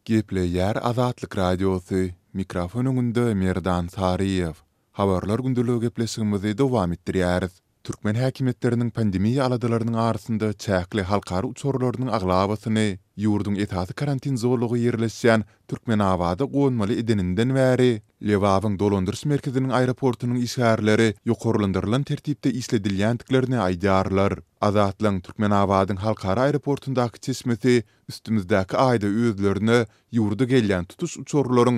Gepleýär Azatlyk Radiosu, mikrofonunda Merdan Sariýew. Habarlar gündülügi gepleşigimizi dowam etdirýäris. Türkmen häkimetleriniň pandemiýa aladarynyň arasynda çäkli halkary uçurlarynyň aglabasyny, ýurdun esasy karantin zorlugy ýerleşýän Türkmenabada goňmaly edeninden bäri, Lewawyň dolandyrys merkeziniň aeroportunyň işgärleri ýokarlandyrylan tertipde isledilýändiklerini aýdýarlar. Azatlyň Türkmenabadyň halkary aeroportundaky çeşmesi üstümizdäki aýda özlerini ýurda gelýän tutuş uçurlaryň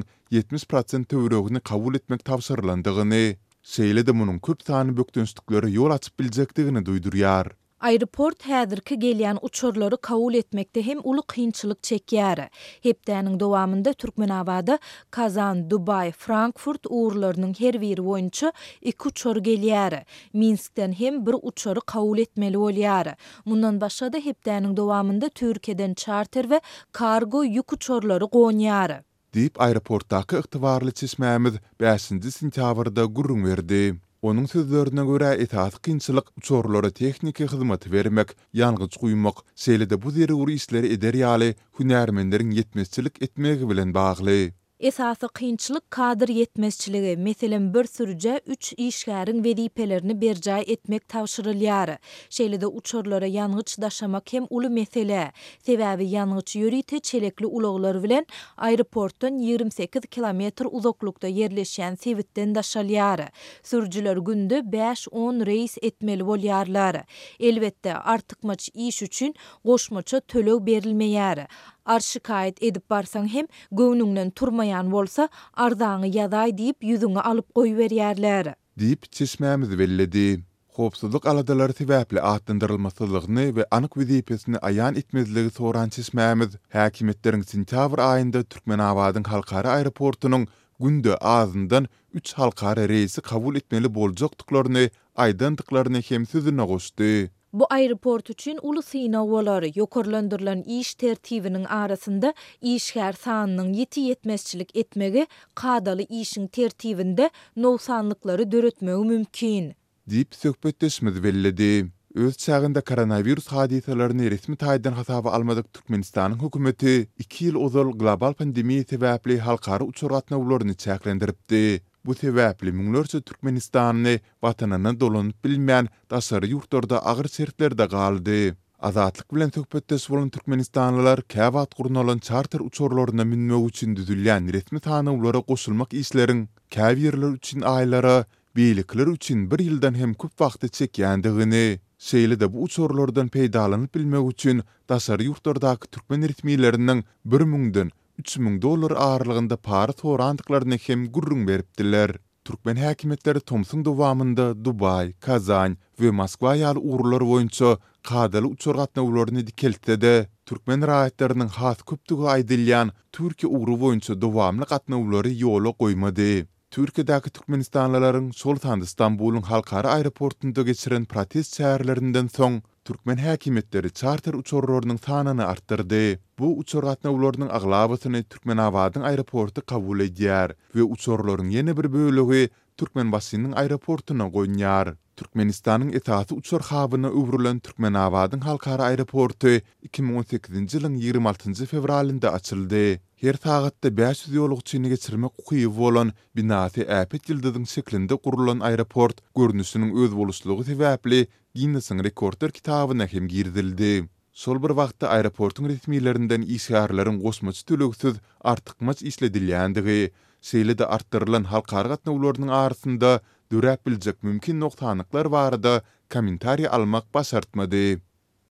70% töweregini kabul etmek tapşyrylandygyny, şeýle de munyň köp sany bökdünçlikleri ýol açyp biljekdigini duýdurýar. Aeroport häzirki gelýän uçurlary kabul etmekde hem uly kynçylyk çekýär. Hepdäniň dowamında Türkmenabada Kazan, Dubay, Frankfurt uğurlarynyň her biri boýunça 2 uçur gelýär. Minskden hem bir uçury kabul etmeli bolýar. Mundan başga da hepdäniň dowamında Türkiýeden charter we kargo ýük uçurlary goňýar. Diýip aeroportdaky ygtybarly çeşmämiz 5-nji sentýabrda gurrun berdi. Onun sözlerine göre esasy kynçylyk uçurlara tekniki hyzmat bermek, ýalgyç guýmak, şeýle-de bu zeruri işleri eder ýaly hünärmendleriň yetmezçilik etmegi bilen bagly. Esasy kynçylyk kadr yetmezçiligi, meselen bir sürüje 3 işgäriň wezipelerini berjay etmek tapşyrylýar. Şeýle-de uçurlara ýangyç daşamak hem uly mesele. Sebäbi ýangyç ýörite çelekli ulaglar bilen aeroportdan 28 kilometr uzaklykda ýerleşýän sebitden daşalýar. Sürüjüler günde 5-10 reis etmeli bolýarlar. Elbetde artykmaç iş üçin goşmaça tölew berilmeýär. Arşikaýet edip barsaň hem göwnüňden turmaýan bolsa arzany ýaday diýip ýüzüňe alyp goýberýärler. Diýip çeşmämiz belledi. Hopsuzlyk aladalary sebäpli atlandyrylmaslygyny we anyk wezipesini aýan etmezligi soran çeşmämiz häkimetleriň sentýabr aýynda Türkmenabadyň halkary aeroportunyň günde azyndan 3 halkary reisi kabul etmeli boljakdyklaryny aýdandyklaryny hem sözüne goşdy. Bu aeroport üçin uly synaw bolar. Ýokarlandyrylan iş tertibiniň arasynda işgär sanynyň ýetmezçilik etmegi kadaly işiň tertibinde nowsanlyklary döretmegi mümkin. Diýip söhbetleşmez belledi. Öz çağında koronavirus hadiselerini resmi taýdan hasaba almadyk Türkmenistanyň hökümeti 2 ýyl ozal global pandemiýa sebäpli halkary uçur gatnawlaryny çäklendiripdi. Bu sebäpli müňlerçe Türkmenistanyny watanyna dolanyp bilmeýän daşary ýurtlarda agyr şertlerde galdy. Azatlyk bilen söhbetdeş bolan Türkmenistanlylar käwat gurnalan charter uçurlaryna minmek üçin düzülýän resmi tanawlara goşulmak işleriň käwirler üçin aýlara, beýlikler üçin bir ýyldan hem köp wagty çekýändigini, şeýle-de bu uçurlardan peýdalanyp bilmek üçin daşary ýurtlardaky türkmen resmiýetleriniň 1000-den 3000 dollar ağırlığında para sorandyklaryny hem gurrun beripdiler. Türkmen häkimetleri Tomsun dowamında Dubay, Kazan we Moskwa ýaly uğurlar boýunça kadaly uçur gatnawlaryny dikeltde. Türkmen raýatlarynyň has köpdigi aýdylýan Türkiýe uğuru boýunça dowamly gatnawlary ýola goýmady. Türkiýedäki Türkmenistanlylaryň şol sanda Istanbulyň halkary aeroportunda geçiren protest çäherlerinden soň Türkmen häkimetleri charter uçurlarynyň sanyny artdyrdy. Bu uçur gatnawlarynyň aglabasyny Türkmenabadyň aeroportu kabul edýär we uçurlaryň ýene bir bölegi Türkmenbaşynyň aeroportuna goýnýar. Türkmenistanyň esasy uçur habyna öwrülen Türkmenabadyň halkary aeroportu 2018-nji ýylyň 26-njy fevralynda açyldy. Her sagatda 500 ýolugçyny geçirmek ukyby bolan binasy äpet ýyldyzyň şeklinde gurulan aeroport görnüşiniň öz boluşlugy sebäpli Guinness Rekordlar kitabyna hem girdildi. Şol bir wagtda aeroportuň resmiýetlerinden işgärleriň goşmaçy töleksiz artykmaç isledilýändigi, şeýle-de artdyrylan halkary gatnawlarynyň arasynda döräp biljek mümkin noktanyklar barada kommentariýa almak başartmady.